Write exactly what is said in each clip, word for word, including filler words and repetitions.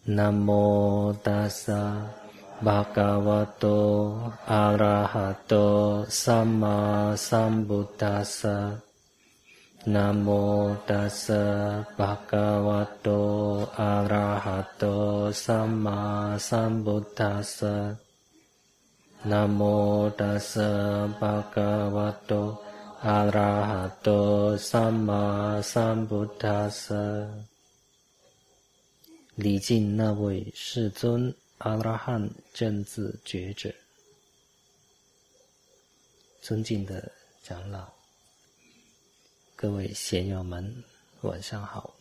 南无达萨巴嘎瓦多阿拉哈多萨玛萨布达萨。南无达萨巴嘎瓦多阿拉哈多萨玛萨布达萨。南无达萨巴嘎瓦多阿拉哈多萨玛萨布达萨。礼敬那位世尊阿拉汉正自觉者。尊敬的长老，各位贤友们，晚上好。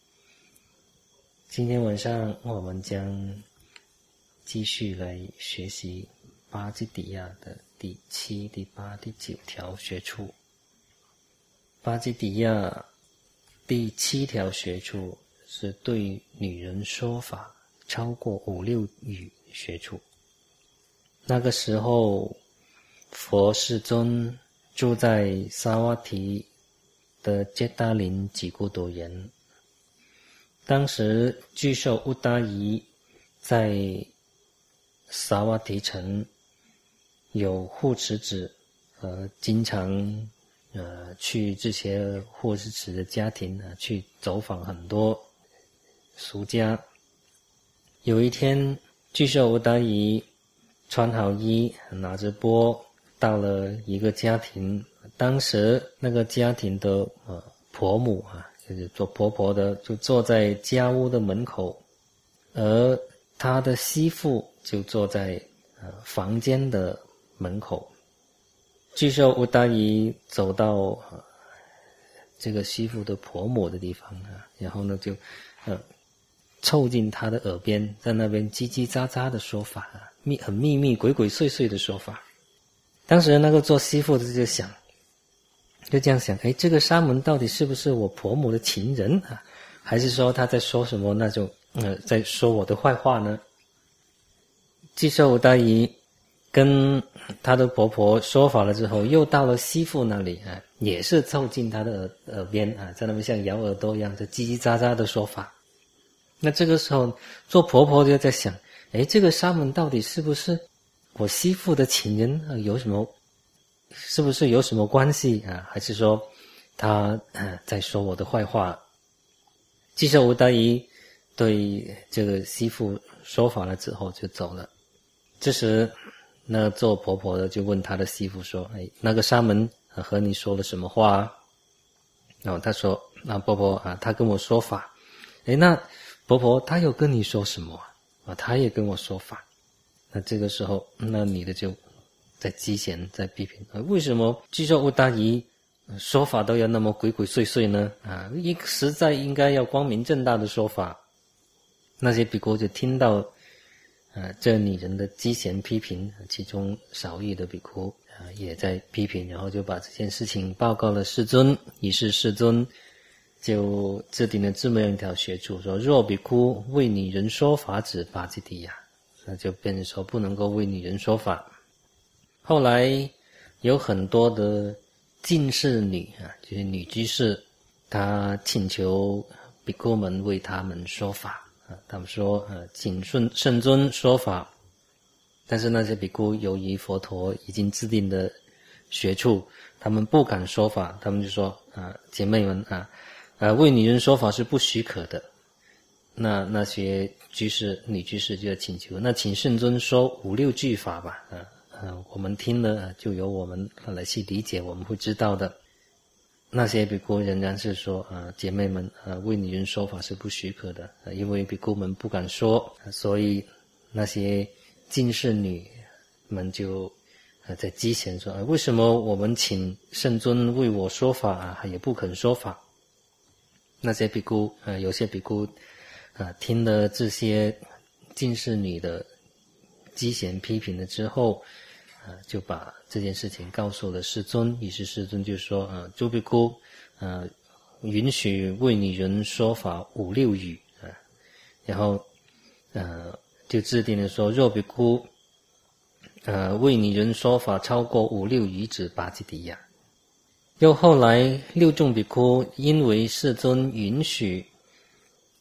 今天晚上我们将继续来学习巴基底亚的第七、第八、第九条学处。巴基底亚第七条学处是对女人说法超过五六语学处。那个时候，佛世尊住在萨瓦提的杰达林吉古多园。当时巨兽乌达夷在萨瓦提城有护持子，呃，经常呃去这些护持子的家庭啊，去走访很多俗家。有一天，巨兽乌达夷穿好衣，拿着钵到了一个家庭。当时那个家庭的呃婆母啊，就是做婆婆的，就坐在家屋的门口，而她的媳妇就坐在呃房间的门口。巨兽乌达夷走到、呃、这个媳妇的婆母的地方啊，然后呢就呃凑近她的耳边，在那边叽叽喳喳的说法啊，密很秘密鬼鬼祟祟的说法。当时那个做媳妇的就想，就这样想，哎，这个沙门到底是不是我婆母的情人啊？还是说他在说什么那种呃，在说我的坏话呢？巨兽乌达夷跟他的婆婆说法了之后，又到了媳妇那里啊，也是凑近他的耳耳边啊，在那边像咬耳朵一样，就叽叽喳喳的说法。那这个时候，做婆婆就在想，哎，这个沙门到底是不是我媳妇的情人、呃、有什么，是不是有什么关系啊？还是说他、呃、在说我的坏话？巨兽乌达夷对这个媳妇说法了之后就走了。这时那做婆婆的就问他的媳妇说，哎，那个沙门、呃、和你说了什么话啊？然后他说，那婆婆啊，他跟我说法。哎，那婆婆她有跟你说什么啊？她也跟我说法。那这个时候，那女的就在讥嫌，在批评，啊，为什么巨兽乌达夷说法都要那么鬼鬼祟祟呢？啊，一实在应该要光明正大的说法。那些比丘就听到，啊，这女人的讥嫌批评，其中少数的比丘啊也在批评，然后就把这件事情报告了世尊。于是世尊就制定了这么样一条学处，说若比丘为女人说法指巴基底亚，那就变成说不能够为女人说法。后来有很多的近侍女啊，就是女居士，她请求比丘们为他们说法啊，他们说呃，请顺圣尊说法。但是那些比丘由于佛陀已经制定的学处，他们不敢说法，他们就说啊，姐妹们啊，呃，为女人说法是不许可的。那那些居士女居士就要请求，那请圣尊说五六句法吧，啊啊，我们听了就由我们来去理解，我们会知道的。那些比丘仍然是说啊，姐妹们啊，为女人说法是不许可的，啊、因为比丘们不敢说，啊、所以那些近侍女们就啊在讥嫌说，啊，为什么我们请圣尊为我说法啊，也不肯说法？那些比丘啊，有些比丘啊，听了这些近侍女的讥嫌批评了之后，啊，就把这件事情告诉了世尊。于是世尊就说，啊，诸比丘，啊，允许为女人说法五六语啊，然后，呃，就制定了说，若比丘，呃，为女人说法超过五六语指巴基底亚。又后来六众比丘因为世尊允许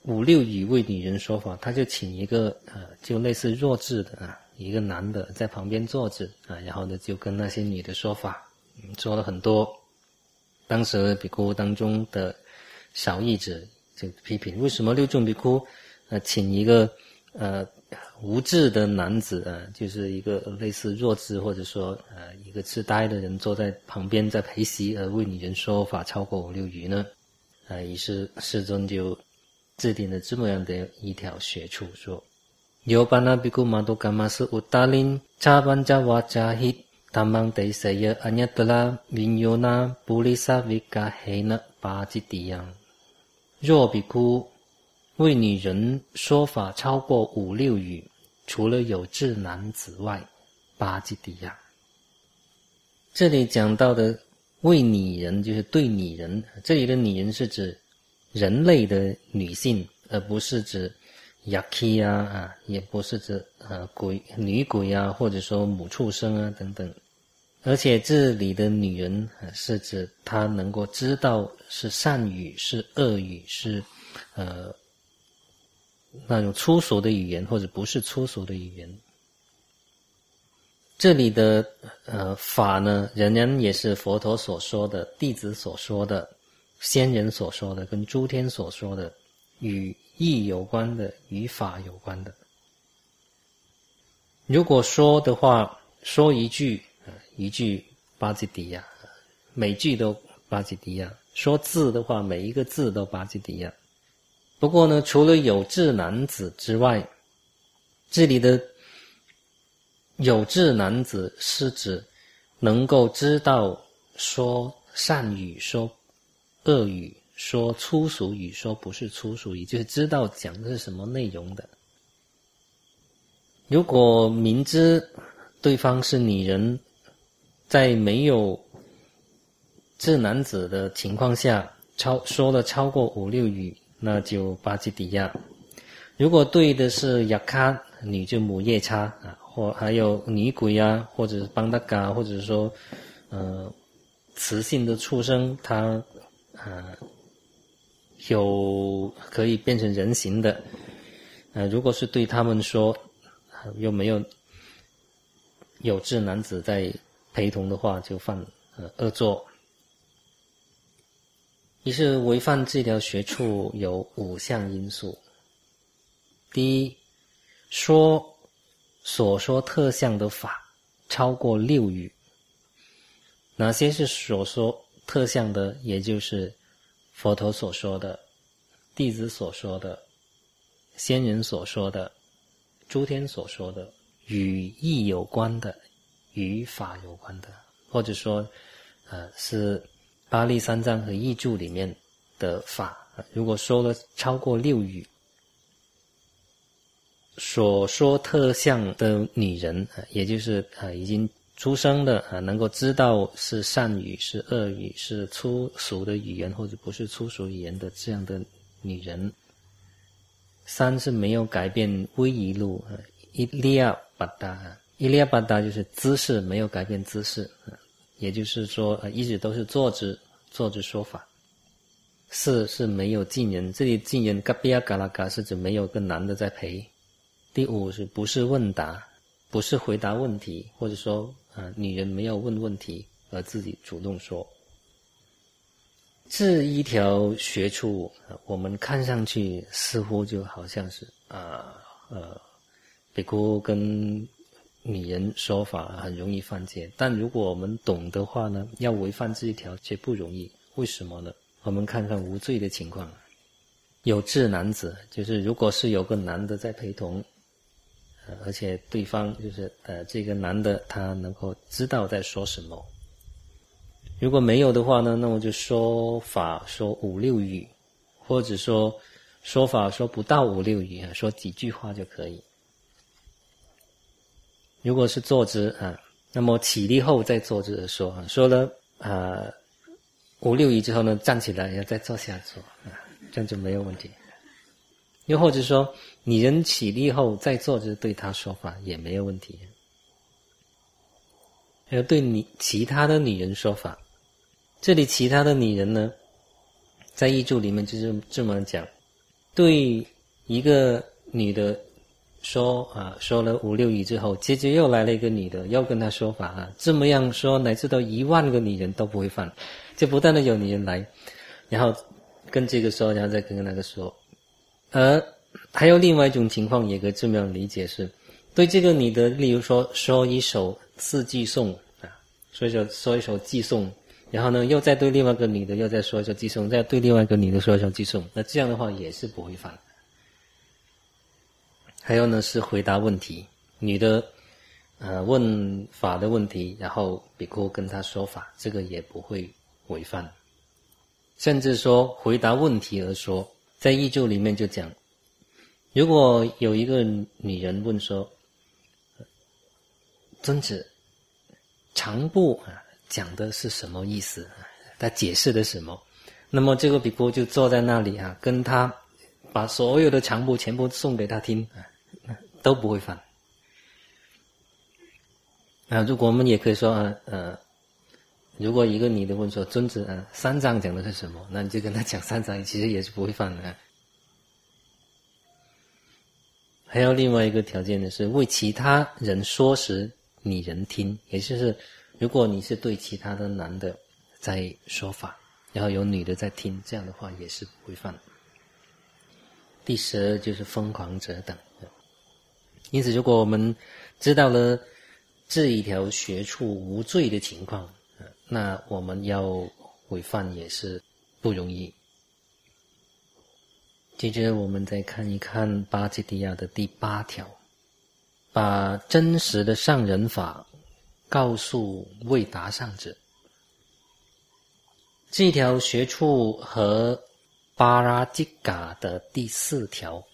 五六语为女人说法，他就请一个呃，就类似弱智的啊，一个男的在旁边坐着啊，然后呢就跟那些女的说法，嗯、说了很多。当时的比丘当中的少义者就批评，为什么六众比丘呃请一个呃无智的男子啊，就是一个类似弱智或者说呃一个痴呆的人坐在旁边在陪席而为女人说法超过五六语呢？啊，于是世尊就制定了这么样的一条学处，说有班那比丘马多伽玛斯乌达林查班加瓦加希达芒得塞耶阿涅德拉云尤那布利萨维嘎黑那巴吉迪样。若比丘为女人说法超过五六语，除了有智男子外，巴吉迪样。这里讲到的为女人就是对女人，这里的女人是指人类的女性，而不是指 yaki 啊啊，也不是指呃鬼女鬼啊，或者说母畜生啊等等。而且这里的女人、呃、是指她能够知道是善语是恶语，是呃那种粗俗的语言或者不是粗俗的语言。这里的呃法呢，仍然也是佛陀所说的、弟子所说的、仙人所说的、跟诸天所说的，与义有关的、与法有关的。如果说的话，说一句，呃、一句巴吉迪亚，每句都巴吉迪亚；说字的话，每一个字都巴吉迪亚。不过呢，除了有智男子之外，这里的有智男子是指能够知道说善语、说恶语、说粗俗语、说不是粗俗语，就是知道讲的是什么内容的。如果明知对方是女人，在没有智男子的情况下超说了超过五六语，那就巴吉迪亚。如果对的是雅卡女，就母夜叉啊，或还有女鬼啊，或者是邦达嘎，或者说呃雌性的畜生，它呃有可以变成人形的，呃如果是对他们说，呃、又没有有智男子在陪同的话，就犯呃恶作。于是违犯这条学处有五项因素。第一，说所说特相的法超过六语。哪些是所说特相的？也就是佛陀所说的、弟子所说的、仙人所说的、诸天所说的、与义有关的、与法有关的，或者说呃是巴利三藏和译注里面的法。如果说了超过六语，所说特相的女人，也就是呃已经出生的啊，能够知道是善语是恶语是粗俗的语言或者不是粗俗语言的这样的女人。三是没有改变威仪路，伊利亚巴达，伊利亚巴达就是姿势没有改变姿势，也就是说呃一直都是坐着坐着说法。四是没有近人，这里近人嘎比亚嘎拉嘎是指没有个男的在陪。第五是不是问答，不是回答问题，或者说呃女人没有问问题而自己主动说。这一条学处、呃、我们看上去似乎就好像是啊 呃, 呃比丘跟女人说法很容易犯戒，但如果我们懂的话呢，要违反这一条却不容易。为什么呢？我们看看无罪的情况。有智男子，就是如果是有个男的在陪同，呃、而且对方就是呃这个男的他能够知道在说什么。如果没有的话呢，那么就说法说五六语，或者说说法说不到五六语，说几句话就可以。如果是坐姿啊，那么起立后再坐着说，说了啊五六语之后呢，站起来要再坐下说啊，这样就没有问题。又或者说女人起立后再坐着对她说法也没有问题。还有对你其他的女人说法，这里其他的女人呢，在译注里面就是这么讲， 对一个女的说啊，说了五六语之后，接着又来了一个女的，要跟他说法啊，这么样说，乃至到一万个女人都不会犯，就不断的有女人来，然后跟这个说，然后再跟那个说。而还有另外一种情况，也可以这么样理解是，对这个女的，例如说说一首四季颂啊，说一首说一首寄颂，然后呢，又再对另外一个女的又再说一首寄颂，再对另外一个女的说一首寄颂，那这样的话也是不会犯。还有呢是回答问题，女的呃问法的问题，然后比丘跟她说法，这个也不会违犯。甚至说回答问题而说，在译注里面就讲，如果有一个女人问说，尊子，长部啊讲的是什么意思？他解释的什么？那么这个比丘就坐在那里啊，跟他把所有的长部全部送给他听，都不会犯。啊，如果我们也可以说啊，呃，如果一个女的问说，尊子啊，三藏讲的是什么？那你就跟他讲三藏，其实也是不会犯的。还有另外一个条件呢，是为其他人说时，你人听，也就是如果你是对其他的男的在说法，然后有女的在听，这样的话也是不会犯。第十二就是疯狂者等。因此，如果我们知道了这一条学处无罪的情况，那我们要违犯也是不容易。接着我们再看一看巴基提亚的第八条，把真实的上人法告诉未达上者。这条学处和巴拉吉嘎的第四条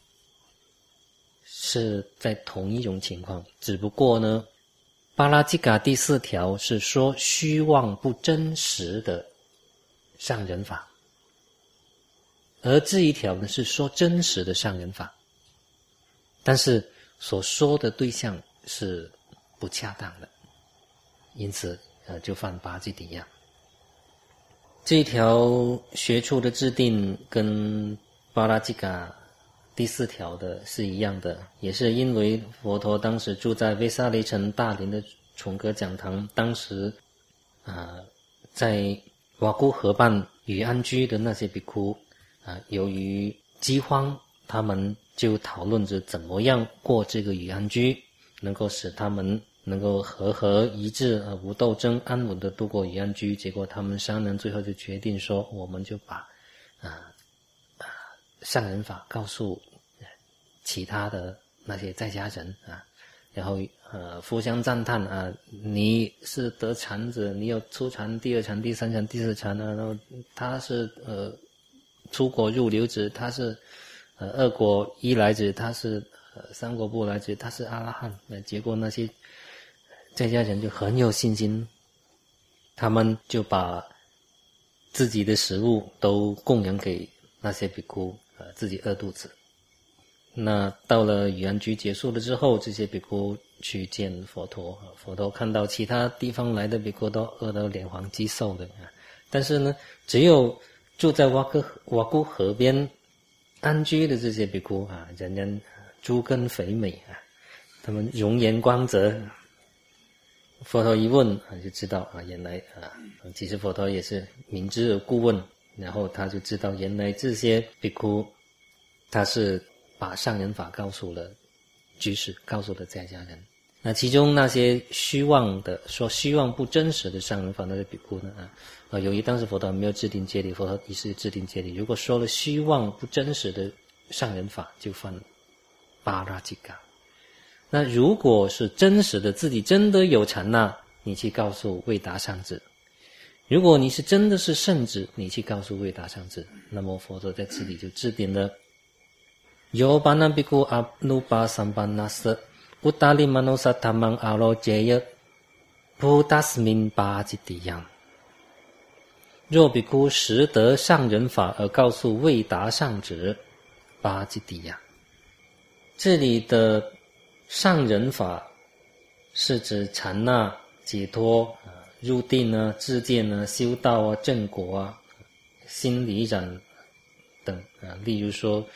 是在同一种情况，只不过呢，巴拉吉嘎第四条是说虚妄不真实的上人法，而这一条呢是说真实的上人法，但是所说的对象是不恰当的，因此呃就犯巴基提亚。这一条学处的制定跟巴拉吉嘎第四条的是一样的，也是因为佛陀当时住在威萨雷城大林的崇格讲堂，当时啊、呃、在瓦姑河畔雨安居的那些比丘啊、呃，由于饥荒，他们就讨论着怎么样过这个雨安居，能够使他们能够和合一致，呃，无斗争，安稳的度过雨安居。结果他们商量，最后就决定说，我们就把啊啊上人法告诉其他的那些在家人啊，然后呃互相赞叹啊，你是得禅者，你有初禅、第二禅、第三禅、第四禅啊，然后他是呃出国入流子，他是呃二果一来子，他是呃三果不来子，他是阿拉汉。那结果那些在家人就很有信心，他们就把自己的食物都供养给那些比丘，呃，自己饿肚子。那到了雨安居结束了之后，这些比丘去见佛陀，佛陀看到其他地方来的比丘都饿到脸黄肌瘦的，但是呢，只有住在瓦姑瓦姑河边安居的这些比丘啊，人人诸根肥美啊，他们容颜光泽。佛陀一问啊，就知道啊，原来啊，其实佛陀也是明知而故问，然后他就知道原来这些比丘，他是把上人法告诉了居士，告诉了在家人。那其中那些虚妄的，说虚妄不真实的上人法那些比丘呢啊，啊，由于当时佛陀没有制定戒律，佛陀于是制定戒律，如果说了虚妄不真实的上人法，就犯巴拉吉嘎。那如果是真实的，自己真的有禅那，你去告诉未达上者；如果你是真的是圣子，你去告诉未达上者。那么佛陀在这里就制定了有巴那比丘阿努巴三班那瑟乌达利曼诺萨塔曼阿罗杰耶布达斯明巴吉提样。若比丘实得上人法而告诉未达上者，巴吉提样。这里的上人法是指禅那、解脱、啊、入定啊、自见啊、修道啊、正果啊、心理染等啊。例如说，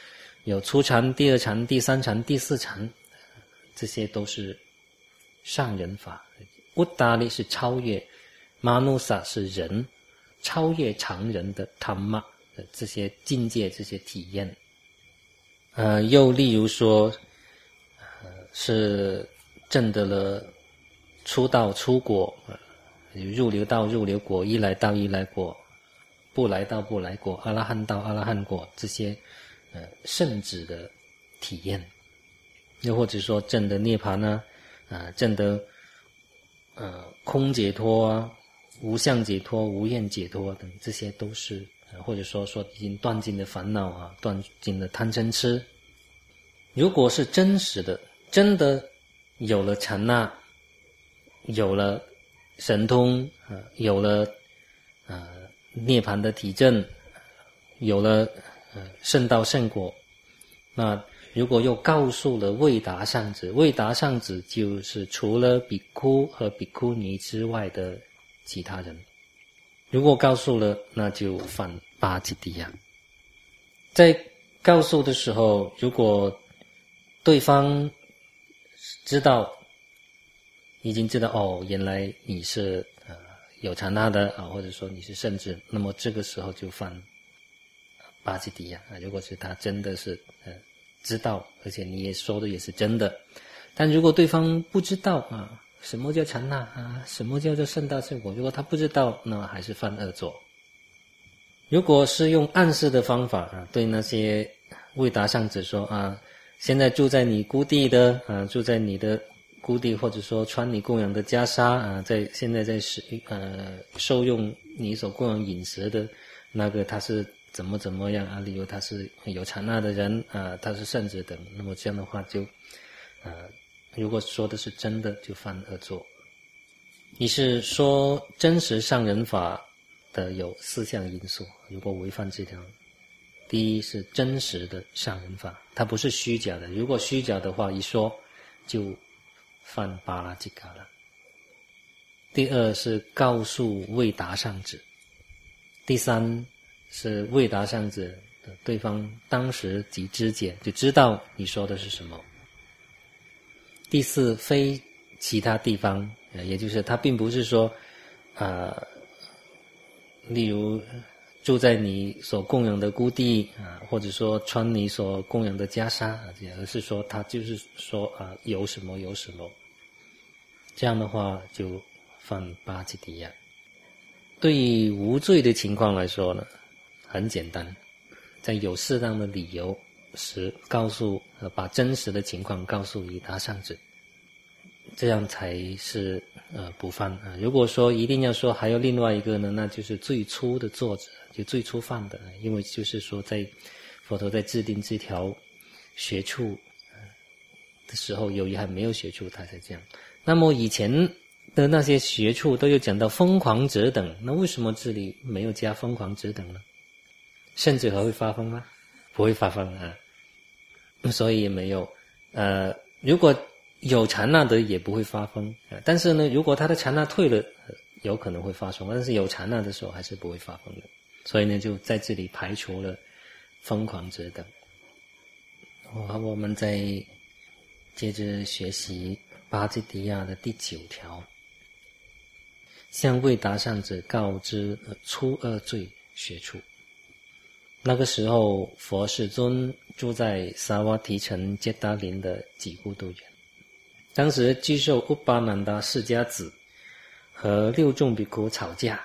有初禅、第二禅、第三禅、第四禅，这些都是上人法。乌达利是超越，马努萨是人，超越常人的他玛的这些境界、这些体验。呃，又例如说，呃，是证得了出道出果，呃、入流道入流果，一来道一来果，不来道不来果，阿拉汉道阿拉汉果，这些呃圣旨的体验。又或者说证得涅槃啊，啊、呃，证得呃空解脱啊，无相解脱、无厌解脱等，这些都是。或者说说已经断尽了烦恼啊，断尽了贪嗔痴。如果是真实的，真的有了禅那，有了神通啊，有了呃涅槃的体证，有了呃圣道圣果，那如果又告诉了未达上子，未达上子就是除了比丘和比丘尼之外的其他人。如果告诉了，那就犯巴吉迪亚。在告诉的时候，如果对方知道，已经知道哦，原来你是呃有禅那的啊，或者说你是圣智，那么这个时候就犯巴吉迪亚啊。如果是他真的是呃知道，而且你也说的也是真的，但如果对方不知道啊。什么叫禅那啊？什么叫做圣道圣果？如果他不知道，那还是犯恶作。如果是用暗示的方法啊，对那些未达上子说啊，现在住在你孤地的啊，住在你的孤地，或者说穿你供养的袈裟啊，在现在在使呃受用你所供养饮食的那个，他是怎么怎么样啊？例如他是有禅那的人啊，他是圣者等，那么这样的话就呃。如果说的是真的，就犯恶作。你是说真实上人法的有四项因素，如果违反这条，第一是真实的上人法，它不是虚假的。如果虚假的话，一说就犯巴拉吉嘎了。第二是告诉未达上子，第三是未达上子的对方当时即知解，就知道你说的是什么。第四，非其他地方，也就是他并不是说，呃，例如住在你所供养的孤地啊，或者说穿你所供养的袈裟啊，而是说他就是说啊，有什么有什么，这样的话就犯巴吉迪亚。对于无罪的情况来说呢，很简单，在有适当的理由时告诉呃，把真实的情况告诉于他上子，这样才是呃不犯啊。如果说一定要说还有另外一个呢，那就是最初的作者，就最初犯的，因为就是说在佛陀在制定这条学处的时候，由于还没有学处，他才这样。那么以前的那些学处都有讲到疯狂者等，那为什么这里没有加疯狂者等呢？甚至还会发疯吗？不会发疯啊，所以也没有。呃，如果有禅那的也不会发疯，呃、但是呢，如果他的禅那退了，呃，有可能会发疯，但是有禅那的时候还是不会发疯的。所以呢，就在这里排除了疯狂者等。好，我们再接着学习巴吉迪亚的第九条，向未达上者告知初二罪学处。那个时候，佛世尊住在萨瓦提城杰达林的几孤独园。当时具受乌巴南达释迦子和六众比丘吵架，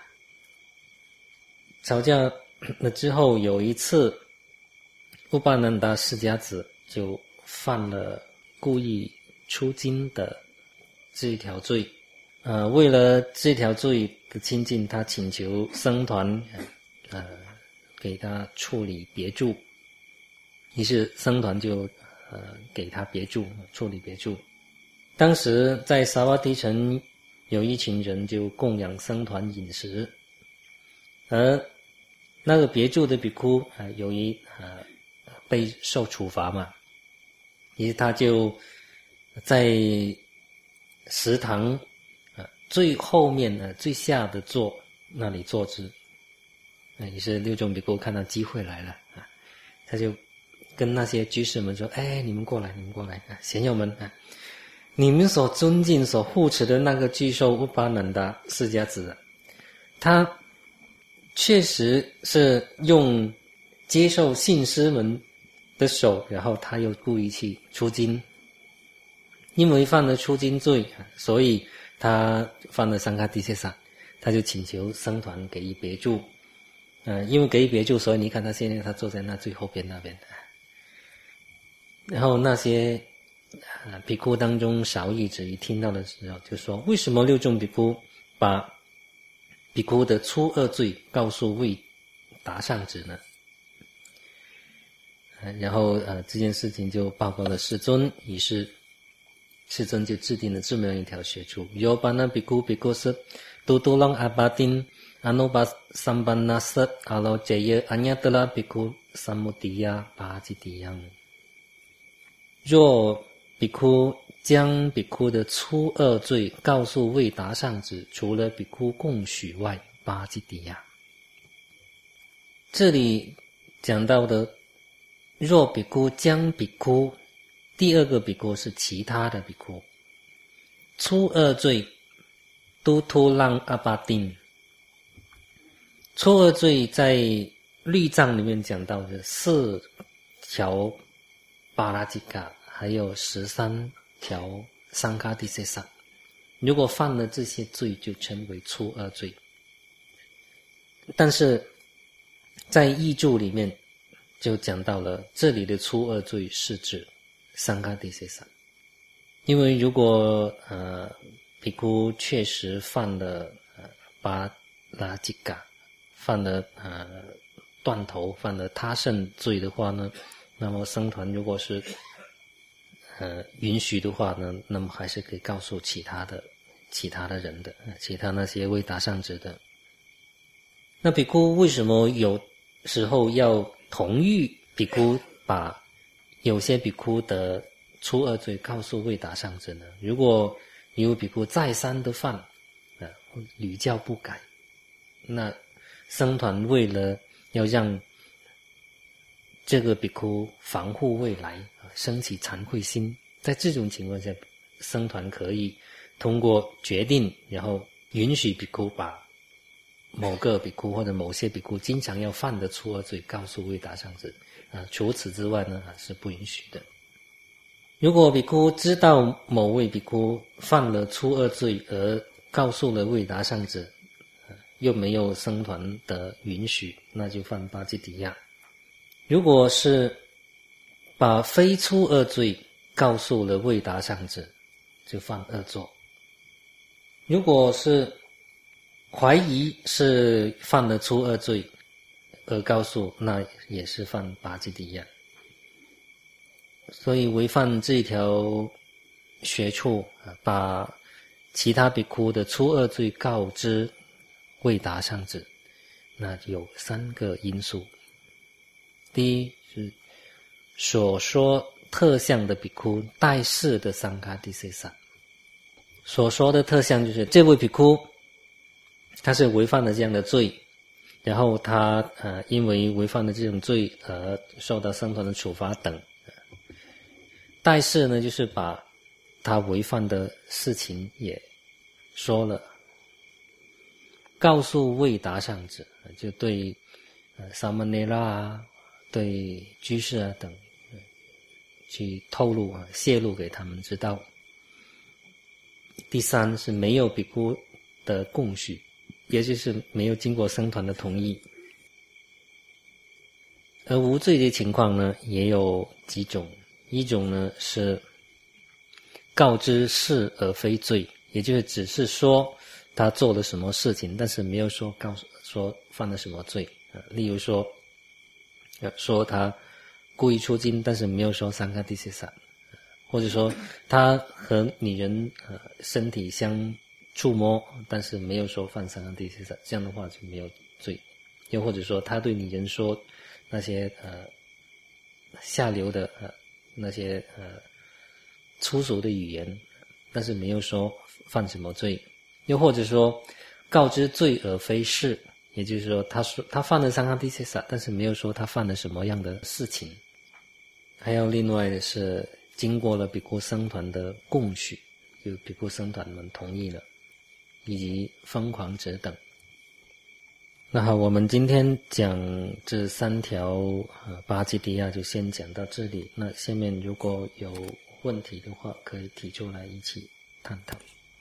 吵架了之后，有一次乌巴南达释迦子就犯了故意出经的这一条罪。呃，为了这条罪的清净，他请求僧团呃给他处理别住，于是僧团就呃给他别住，处理别住。当时在萨瓦提城有一群人就供养僧团饮食，而那个别住的比丘啊、呃，由于呃被受处罚嘛，于是他就在食堂啊、呃、最后面呢、呃、最下的座那里坐之。那也是六众比丘看到机会来了啊，他就跟那些居士们说：“哎，你们过来，你们过来啊，贤友们啊，你们所尊敬、所护持的那个巨兽乌巴能达释迦子，他确实是用接受信师们的手，然后他又故意去出经，因为犯了出经罪，所以他犯了三伽地切萨，他就请求僧团给予别住。呃，因为给予别住，所以你看他现在他坐在那最后边那边。然后那些啊比丘当中少义子一听到的时候，就说：为什么六众比丘把比丘的初恶罪告诉未达上子呢？然后呃这件事情就报告了世尊，于是世尊就制定了这么样一条学处：有巴那比丘比丘斯都都啷阿巴丁阿努巴三班那瑟阿罗杰耶阿尼德拉比丘三摩底亚巴吉底样。若比丘将比丘的初恶罪告诉未达上子，除了比丘共许外，巴吉底亚。这里讲到的若比丘将比丘，第二个比丘是其他的比丘，初恶罪都突让阿巴丁。初恶罪在律藏里面讲到的四条巴拉吉嘎，还有十三条桑伽地切萨，如果犯了这些罪，就称为初恶罪。但是在译注里面就讲到了，这里的初恶罪是指桑伽地切萨，因为如果呃比丘确实犯了呃巴拉吉嘎，犯了呃断头，犯了他胜罪的话呢，那么僧团如果是呃允许的话呢，那么还是可以告诉其他的其他的人的，其他那些未达上子的。那比丘为什么有时候要同意比丘把有些比丘的初恶罪告诉未达上子呢？如果有比丘再三的犯，啊，屡教不改，那僧团为了要让这个比丘防护未来，升起惭愧心，在这种情况下，僧团可以通过决定，然后允许比丘把某个比丘或者某些比丘经常要犯的初恶罪告诉未达上子，啊，除此之外呢，是不允许的。如果比丘知道某位比丘犯了初恶罪而告诉了未达上子，又没有僧团的允许，那就犯巴吉底亚。如果是把非初恶罪告诉了未达上子，就犯恶作。如果是怀疑是犯了初恶罪而告诉，那也是犯巴吉底亚。所以违反这条学处，把其他比丘的初恶罪告知未达上子，那有三个因素。第一是所说特相的比丘带示的桑伽地切萨，所说的特相就是这位比丘他是违犯了这样的罪，然后他呃因为违犯了这种罪而受到僧团的处罚等。带示呢，就是把他违犯的事情也说了，告诉未达上子，就对呃萨摩尼拉啊，对居士啊等，去透露啊，泄露给他们知道。第三是没有比丘的共许，也就是没有经过僧团的同意。而无罪的情况呢，也有几种。一种呢是告知事而非罪，也就是只是说他做了什么事情，但是没有说告诉说犯了什么罪。呃、例如说说他故意出经，但是没有说桑伽地切萨，或者说他和女人呃身体相触摸，但是没有说犯桑伽地切萨，这样的话就没有罪。又或者说他对女人说那些呃下流的呃那些呃粗俗的语言，但是没有说犯什么罪。又或者说告知罪而非事，也就是说他说他犯了桑伽地切萨，但是没有说他犯了什么样的事情。 还有另外的是，经过了比库僧团的共许，就比库僧团们同意了，以及疯狂者等。那好，我们今天讲这三条呃巴基迪亚就先讲到这里。那下面如果有问题的话，可以提出来一起探讨。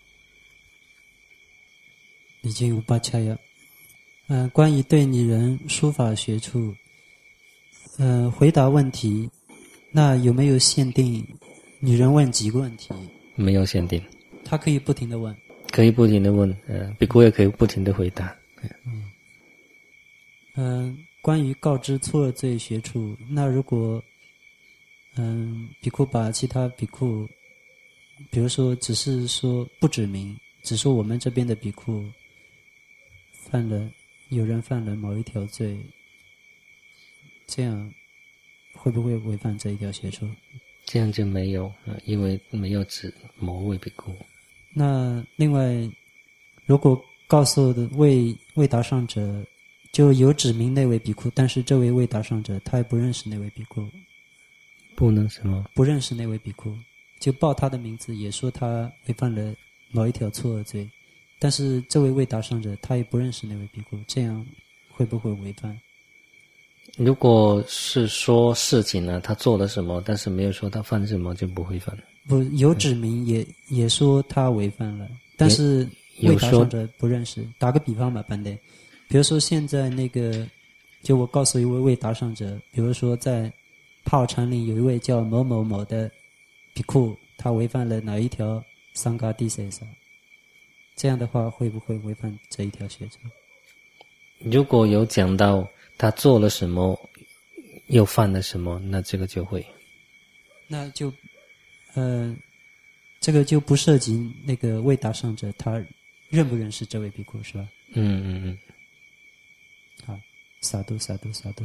已经无巴恰呀，呃，关于对女人书法学处，呃，回答问题，那有没有限定？女人问几个问题？ 没有限定， 她可以不停地问， 可以不停地问，呃，比库也可以不停地回答。 嗯。嗯、呃，关于告知错恶罪学处，那如果嗯，比库把其他比库，比如说只是说不指明，只说我们这边的比库犯了，有人犯了某一条罪，这样会不会违反这一条学处？ 这样就没有，呃、因为没有指某位比库。 那另外，如果告诉的未未答上者，就有指明那位比库，但是这位未答上者他也不认识那位比库， 不能什么？ 不认识那位比库，就报他的名字，也说他违犯了某一条错恶罪，但是这位未答上者他也不认识那位比库，这样会不会违犯？ 如果是说事情呢，他做了什么，但是没有说他犯什么，就不会犯。 不，有指明也、嗯、也说他违犯了，但是未答上者不认识。打个比方吧，班德，比如说现在那个，就我告诉一位未答上者，比如说在帕尔禅林有一位叫某某某的比库，他违反了哪一条桑嘎蒂塞萨，这样的话会不会违反这一条学者？ 如果有讲到他做了什么，又犯了什么，那这个就会。 那就，呃，这个就不涉及那个未答上者他认不认识这位比库，是吧？ 嗯嗯嗯。 好，萨度萨度萨度。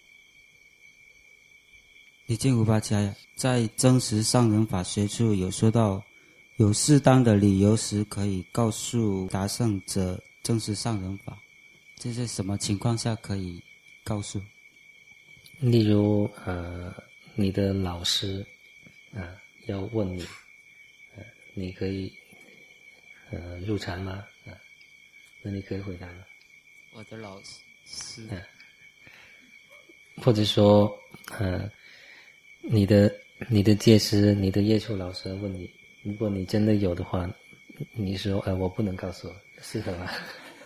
李建无巴加呀，在真实上人法学处有说到，有适当的理由时可以告诉答胜者真实上人法，这是什么情况下可以告诉？ 例如，呃，你的老师啊、呃、要问你，呃，你可以呃入禅吗？啊、呃，那你可以回答吗？ 我的老师。 啊、呃，或者说，呃。你的你的戒师，你的业处老师问你，如果你真的有的话，你说呃我不能告诉我，是的吗？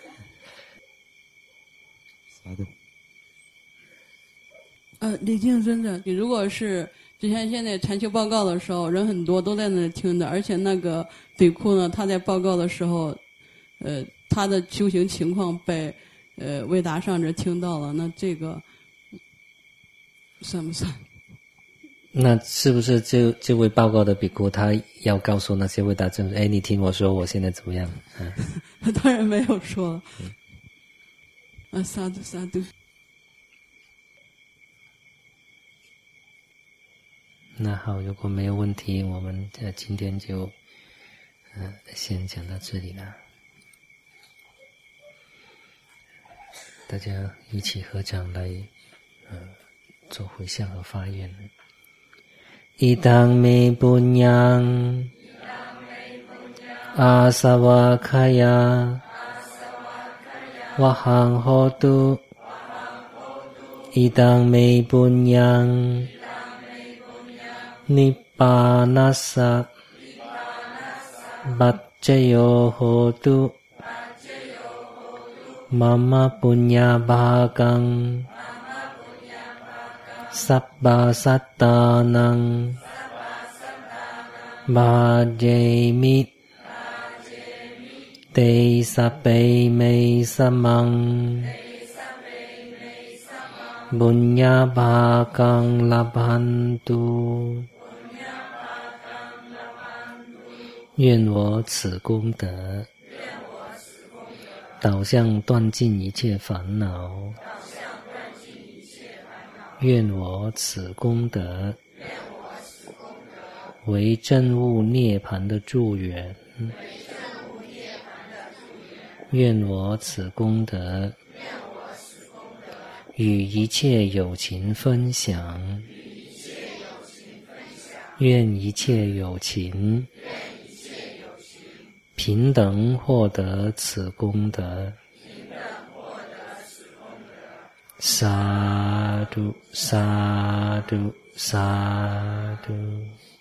啥的？ 呃，李靖尊者，你如果是之前现在禅修报告的时候，人很多都在那里听的，而且那个比库呢，他在报告的时候，呃，他的修行情况被呃未答上者听到了，那这个算不算？ 那是不是这这位报告的比库他要告诉那些未答正，哎，你听我说我现在怎么样？啊、 当然没有说。嗯、啊，萨度萨度。 那好，如果没有问题，我们呃今天就呃先讲到这里了。大家一起合掌来呃做回向和发愿。อิตังเมปุญญังอาสวะขยาวะหังโหตุอิตังเมปุญญังนิพพานัสสะปัจเจโยโหตุมัมมะปุญญาภากังสัพพะสัตตานังบาเจมิเตสัพเพเมสมังบุญญาภากังลัพพันตุ愿我此功德导向断尽一切烦恼，愿我此功德为证悟涅槃的助缘，愿我此功德与一切有情分享， 愿一切有情平等获得此功德。萨埵萨埵萨埵。